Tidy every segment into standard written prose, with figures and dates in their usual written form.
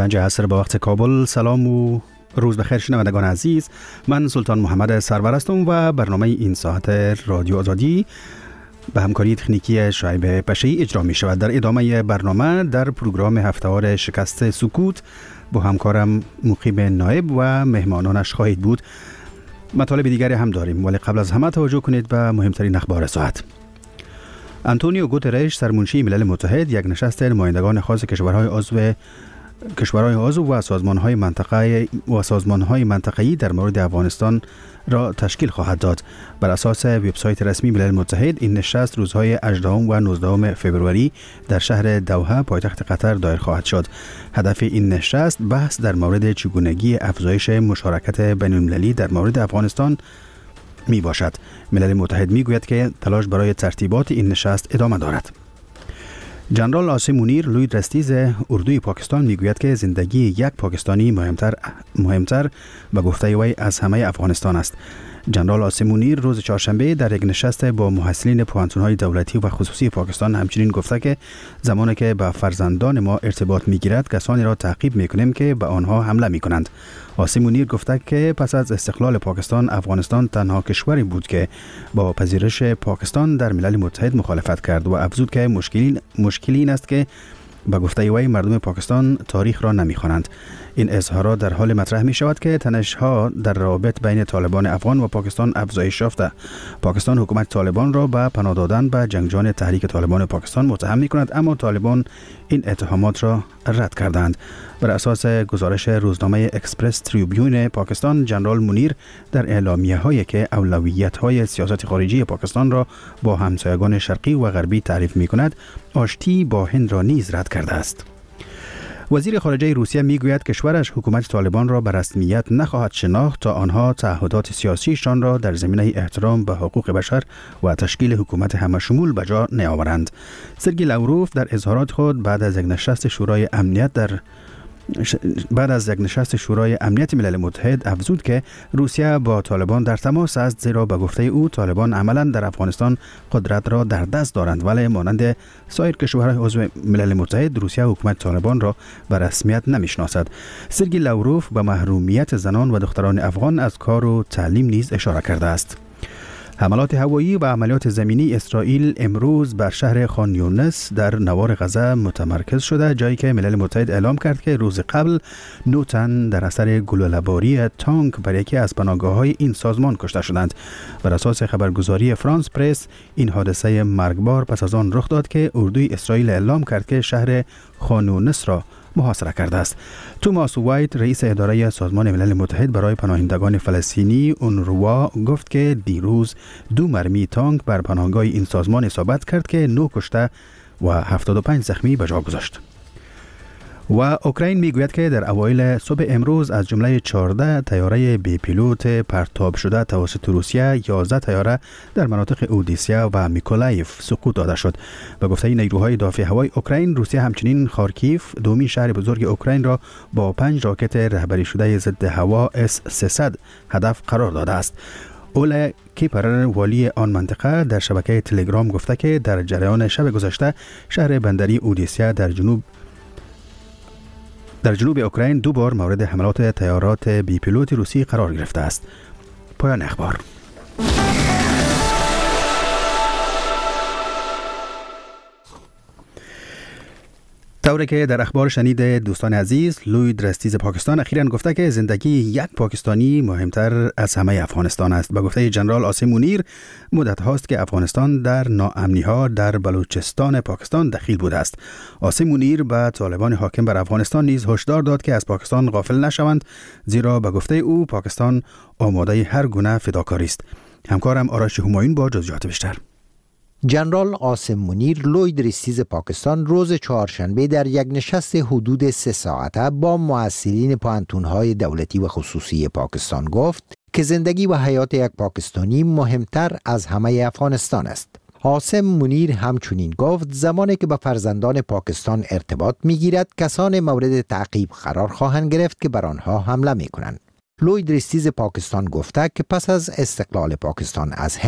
5 عصر به وقت کابل. سلام و روز بخیر شنوندگان عزیز. من سلطان محمد سرور هستم و برنامه این ساعت رادیو آزادی به همکاری تکنیکی شعیب پشه‌ای اجرا می شود. در ادامه برنامه در پروگرام هفته‌وار شکست سکوت با همکارم مقیم نایب و مهمانانش خواهید بود. مطالب دیگری هم داریم، ولی قبل از همه توجه کنید به مهمترین اخبار ساعت. آنتونیو گوترش سرمنشی ملل متحد یک نشست نمایندگان خاص کشورهای عضو و سازمان‌های منطقه‌ای در مورد افغانستان را تشکیل خواهد داد. بر اساس وبسایت رسمی ملل متحد این نشست روزهای 18 و 19 فوریه در شهر دوحه پایتخت قطر دایر خواهد شد. هدف این نشست بحث در مورد چگونگی افزایش مشارکت بین‌المللی در مورد افغانستان می باشد. ملل متحد می گوید که تلاش برای ترتیبات این نشست ادامه دارد. جنرال آسم مونیر لوی درستیز اردوی پاکستان می گوید که زندگی یک پاکستانی مهمتر به گفته وی از همه افغانستان است. جنرال آسم مونیر روز چهارشنبه در یک نشست با محصلین پوهنتون‌های دولتی و خصوصی پاکستان همچنین گفته که زمانی که به فرزندان ما ارتباط می‌گیرد کسانی را تعقیب می‌کنیم که به آنها حمله می‌کنند. آسم مونیر گفته که پس از استقلال پاکستان، افغانستان تنها کشوری بود که با پذیرش پاکستان در ملل متحد مخالفت کرد و افزود که مشکلی این است که به گفته وی مردم پاکستان تاریخ را نمی‌خوانند. این اظهارات در حال مطرح می شود که تنش‌ها در روابط بین طالبان افغان و پاکستان افزایش یافته. پاکستان حکومت طالبان را به پناه دادن به جنگجویان تحریک طالبان پاکستان متهم می کند، اما طالبان این اتهامات را رد کردند. بر اساس گزارش روزنامه اکسپرس تریبیون پاکستان، جنرال مونیر در اعلامیه‌هایی که اولویت‌های سیاست خارجی پاکستان را با همسایگان شرقی و غربی تعریف می کند، آشتی با هند را نیز رد کرده است. وزیر خارجه روسیه میگوید کشورش حکومت طالبان را به رسمیت نخواهد شناخت تا آنها تعهدات سیاسیشان را در زمینه احترام به حقوق بشر و تشکیل حکومت همشمول به جا نیاورند. سرگئی لاوروف در اظهارات خود بعد از یک نشست شورای امنیت ملل متحد افزود که روسیه با طالبان در تماس است، زیرا به گفته او طالبان عملا در افغانستان قدرت را در دست دارند، ولی مانند سایر کشورهای عضو ملل متحد روسیه حکومت طالبان را به رسمیت نمیشناسد. سرگئی لاوروف به محرومیت زنان و دختران افغان از کار و تعلیم نیز اشاره کرده است. حملات هوایی و عملیات زمینی اسرائیل امروز بر شهر خان یونس در نوار غزه متمرکز شده، جایی که ملل متحد اعلام کرد که روز قبل 9 تن در اثر گلوله‌باری تانک بر یکی از پناهگاه‌های این سازمان کشته شدند. بر اساس خبرگزاری فرانس پرس این حادثه مرگبار پس از آن رخ داد که اردوی اسرائیل اعلام کرد که شهر خان یونس را محاصره کرده است. توماس وایت رئیس اداره سازمان ملل متحد برای پناهندگان فلسطینی اونروا گفت که دیروز 2 مرمی تانک بر پناهگاه این سازمان اصابت کرد که 9 کشته و 75 زخمی به جا گذاشت. و اوکراین میگوید که در اوایل صبح امروز از جمله 14 طیاره بی پیلوت پرتاب شده توسط روسیه 11 طیاره در مناطق اودیسا و میکولایف سقوط داده شد. به گفته نیروهای دافع هوایی اوکراین، روسیه همچنین خارکیف دومین شهر بزرگ اوکراین را با 5 راکت رهبری شده ضد هوا S-300 هدف قرار داده است. اولا کیپر والی آن منطقه در شبکه تلگرام گفته که در جریان شب گذشته شهر بندری اودیسا در جنوب اوکراین 2 بار مورد حملات طیارات بی پیلوت روسی قرار گرفته است. پایان اخبار. طوری که در اخبار شنید دوستان عزیز، لوی درستیز پاکستان اخیراً گفته که زندگی یک پاکستانی مهمتر از همه افغانستان است. به گفته جنرال آسم مونیر، مدت هاست که افغانستان در ناامنی‌ها در بلوچستان پاکستان دخیل بوده است. آسم مونیر به طالبان حاکم بر افغانستان نیز هشدار داد که از پاکستان غافل نشوند، زیرا به گفته او پاکستان آماده هر گونه فداکاری است. همکارم آرش همایون با جزئیات بیشتر. جنرال آسم مونیر لوی درستیز پاکستان روز چهارشنبه در یک نشست حدود 3 ساعته با محصلین پوهنتون‌های دولتی و خصوصی پاکستان گفت که زندگی و حیات یک پاکستانی مهمتر از همه افغانستان است. آسم مونیر همچنین گفت زمانی که با فرزندان پاکستان ارتباط می‌گیرد کسان مورد تعقیب قرار خواهند گرفت که بر آنها حمله می‌کنند. لوی درستیز پاکستان گفته که پس از استقلال پاکستان از هند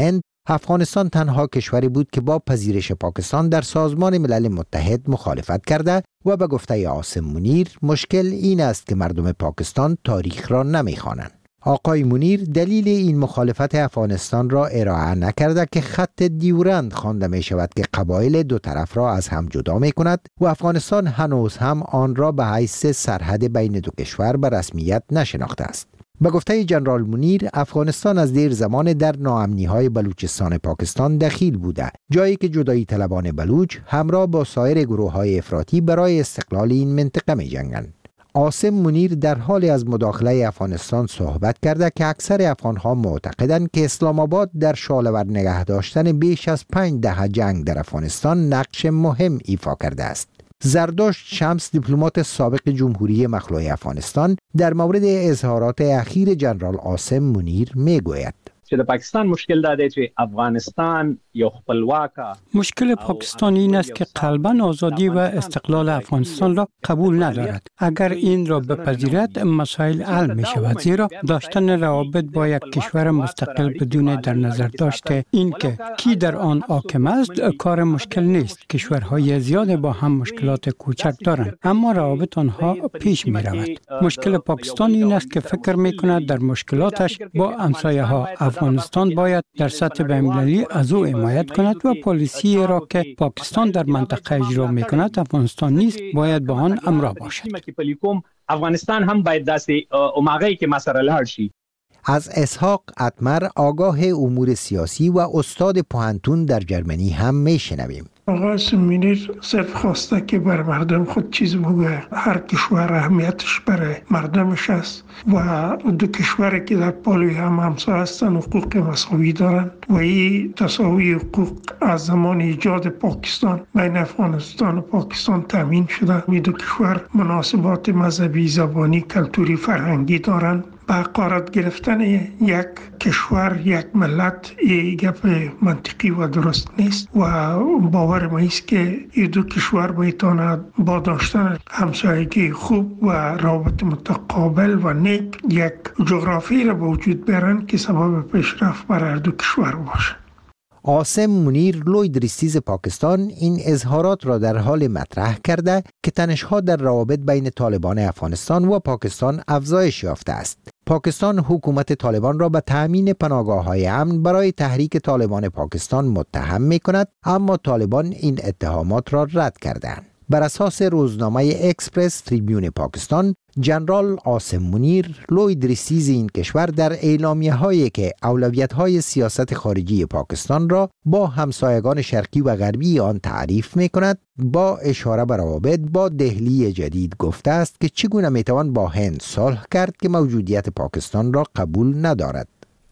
افغانستان تنها کشوری بود که با پذیرش پاکستان در سازمان ملل متحد مخالفت کرده و به گفته عاصم منیر مشکل این است که مردم پاکستان تاریخ را نمی‌خوانند. آقای منیر دلیل این مخالفت افغانستان را ارائه نکرده که خط دیورند خوانده می شود که قبایل دو طرف را از هم جدا می کند و افغانستان هنوز هم آن را به حیث سرحد بین دو کشور به رسمیت نشناخته است. به گفته جنرال منیر افغانستان از دیر زمان در ناامنی‌های بلوچستان پاکستان دخیل بوده، جایی که جدایی طلبان بلوچ همراه با سایر گروه‌های افراطی برای استقلال این منطقه می‌جنگند. عاصم منیر در حال از مداخله افغانستان صحبت کرده که اکثر افغان‌ها معتقدند که اسلام آباد در شاله‌ور نگه داشتن بیش از 5 دهه جنگ در افغانستان نقش مهم ایفا کرده است. زرداشت شمس دیپلمات سابق جمهوری مخلوع افغانستان در مورد اظهارات اخیر جنرال عاصم منیر میگوید چې د پاکستان مشکل دا دی چې افغانستان یو خپلواکه مشکل پاکستان این است که قلباً آزادی و استقلال افغانستان را قبول ندارد. اگر این را بپذیرد مسائل حل می شود، زیرا داشتن روابط با یک کشور مستقل بدون در نظر داشته این که کی در آن حاکم است کار مشکل نیست. کشورهای زیاد با هم مشکلات کوچک دارند اما روابط آنها پیش می رود. مشکل پاکستان این است که فکر می کند در مشکلاتش با همسایه ها افغانستان باید در سطح بین‌المللی از او حمایت کند و پالیسی را که پاکستان در منطقه اجرا می کند افغانستان نیست باید با آن همراه باشد. افغانستان هم باید داسې اوماغی که مسره لاړ شي. از اسحاق اتمر آگاه امور سیاسی و استاد پوهنتون در جرمنی هم میشنویم. آقای منیر صرف خواسته که بر مردم خود چیز بگه. هر کشور اهمیتش برای مردمش است و دو کشوری که در پالوی هم همسایه هستند حقوق مساوی دارند و این تساوی حقوق از زمان ایجاد پاکستان بین افغانستان و پاکستان تامین شده. این دو کشور مناسبات مذهبی، زبانی، کلتوری، فرهنگی دارند. با قرار گرفتن یک کشور، یک ملت، این گپ منطقی و درست نیست و باور ما است که این دو کشور میتواند با داشتن همسایگی خوب و روابط متقابل و نیک یک جغرافی را به وجود بیارن که سبب پیشرفت برای هر دو کشور باشه. عاصم منیر لوید ریستیز پاکستان این اظهارات را در حال مطرح کرده که تنش‌ها در روابط بین طالبان افغانستان و پاکستان افزایش یافته است. پاکستان حکومت طالبان را به تأمین پناهگاه‌های امن برای تحریک طالبان پاکستان متهم می‌کند، اما طالبان این اتهامات را رد کردند. بر اساس روزنامه اکسپرس تریبیون پاکستان، جنرال عاصم منیر لوید ریستیز این کشور در اعلامیه‌هایی که اولویت‌های سیاست خارجی پاکستان را با همسایگان شرقی و غربی آن تعریف می‌کند، با اشاره به روابط با دهلی جدید گفته است که چگونه می‌توان با هند صلح کرد که موجودیت پاکستان را قبول ندارد.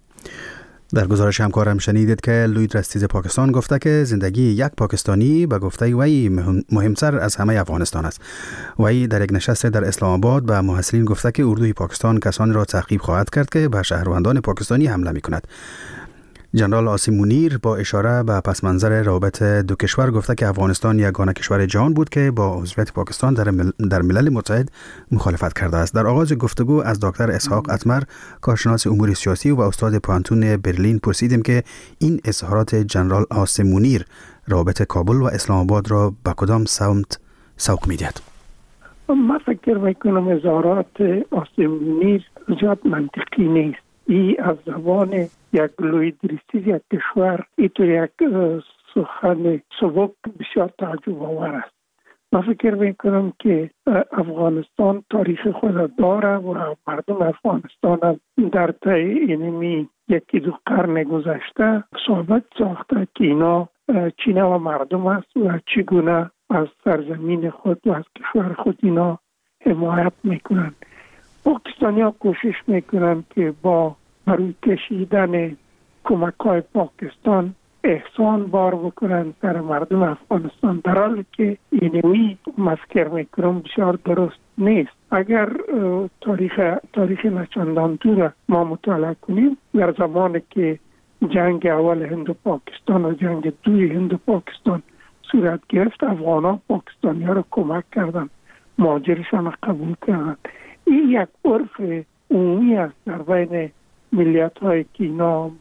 در گزارش همکارم شنیدید که لوید ریستیز پاکستان گفته که زندگی یک پاکستانی به گفته وی مهمتر از همه افغانستان است. وی در یک نشست در اسلام آباد به محصلین گفته که اردوی پاکستان کسانی را تعقیب خواهد کرد که به شهروندان پاکستانی حمله می کند. جنرال عاصم منیر با اشاره به پس منظر روابط دو کشور گفته که افغانستان یگانه کشور جهان بود که با عضویت پاکستان در ملل متحد مخالفت کرده است. در آغاز گفتگو از دکتر اسحاق اتمر، کارشناس امور سیاسی و استاد پوهنتون برلین پرسیدیم که این اظهارات جنرال عاصم منیر روابط کابل و اسلام آباد را به کدام سمت سوق می‌دهد؟ من فکر میکنم اظهارات عاصم منیر زیاد منطقی نیست. ای از زبان یک لوید ریستیز یک کشور اینطور یک سخن سبک بسیار تعجب آور است. من فکر میکنم که افغانستان تاریخ خود داره و مردم افغانستان در طی اینمی یکی دو قرن گذشته صحبت ساخته که اینا چینه و مردم است و چگونه از سرزمین خود و از کشور خود اینا حمایت میکنن. پاکستانی ها کوشش میکنن که با بروی کشیدن کمک های پاکستان احسان بار بکنن سر مردم افغانستان، در حالی که اینوی مفکر میکنم بسیار درست نیست. اگر تاریخ نچندان دور ما مطالعه کنیم، در زمانی که جنگ اول هند و پاکستان و جنگ دوی هند و پاکستان صورت گرفت، افغان ها پاکستانی ها را کمک کردن، مهاجرشان را قبول کردن. این یک عرف عمومی است در بین ملیت های که اینا